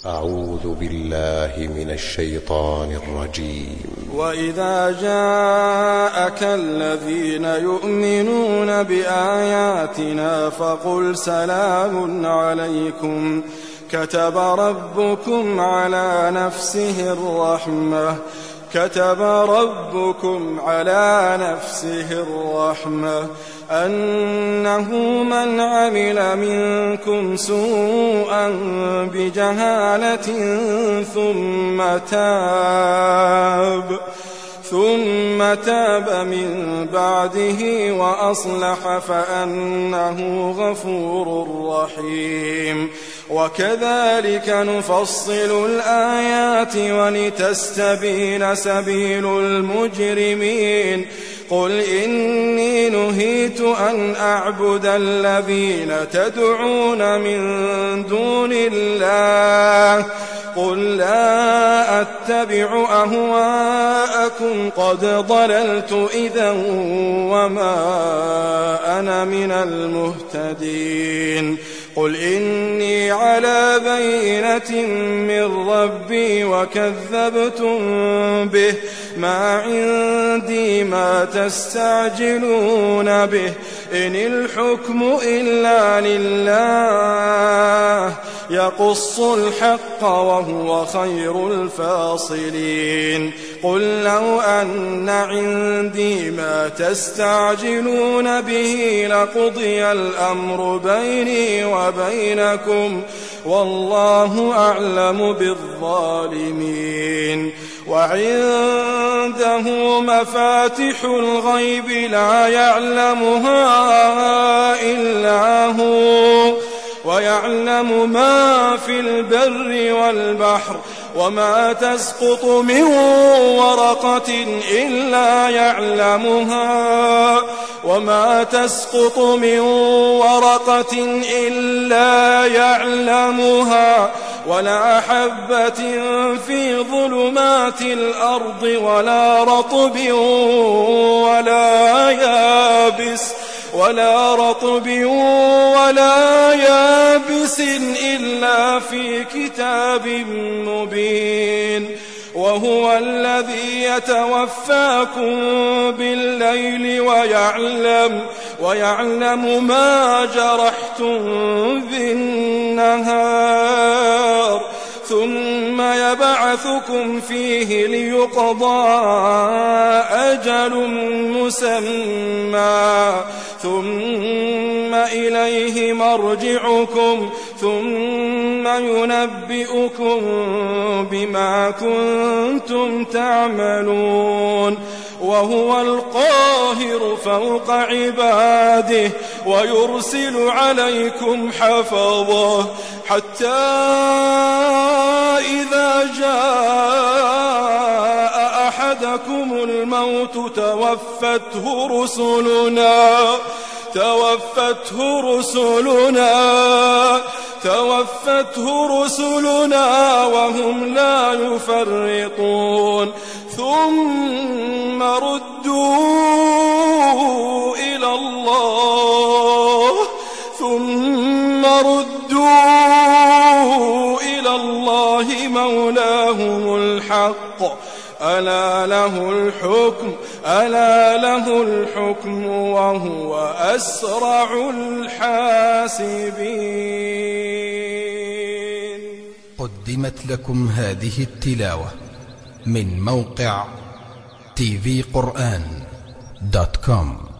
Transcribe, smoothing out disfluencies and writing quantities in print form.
أعوذ بالله من الشيطان الرجيم. وإذا جاءك الذين يؤمنون بآياتنا فقل سلام عليكم كتب ربكم على نفسه الرحمة أنه من عمل منكم سوءا بجهالة ثم تاب من بعده وأصلح فأنه غفور رحيم. وكذلك نفصل الآيات ولتستبين سبيل المجرمين. قل إني نهيت أن أعبد الذين تدعون من دون الله قل لا أتبع أهواءكم قد ضللت إذا وما أنا من المهتدين. قل إني على بينة من ربي وكذبتم به ما عندي ما تستعجلون به إن الحكم إلا لله يقص الحق وهو خير الفاصلين. قل لو أن عندي ما تستعجلون به لقضي الأمر بيني وبينكم والله أعلم بالظالمين. وعنده مفاتح الغيب لا يعلمها إلا هو ويعلم ما في البر والبحر وما تسقط من ورقة إلا يعلمها ولا حبة في ظلمات الأرض ولا رطب ولا يابس إلا في كتاب مبين. وهو الذي يتوفاكم بالليل ويعلم ما جرحتم بالنهار ثم يبعثكم فيه ليقضى أجل مسمى ثم إليه مرجعكم ثم ينبئكم بما كنتم تعملون. وهو القاهر فوق عباده ويرسل عليكم حفظه حتى إذا جاء أحدكم الموت توفته رسلنا وهم لا يفرطون ثم ردوا إلى الله مولاهم الحق ألا له الحكم وهو أسرع الحاسبين. قدمت لكم هذه التلاوة من موقع tvquran.com.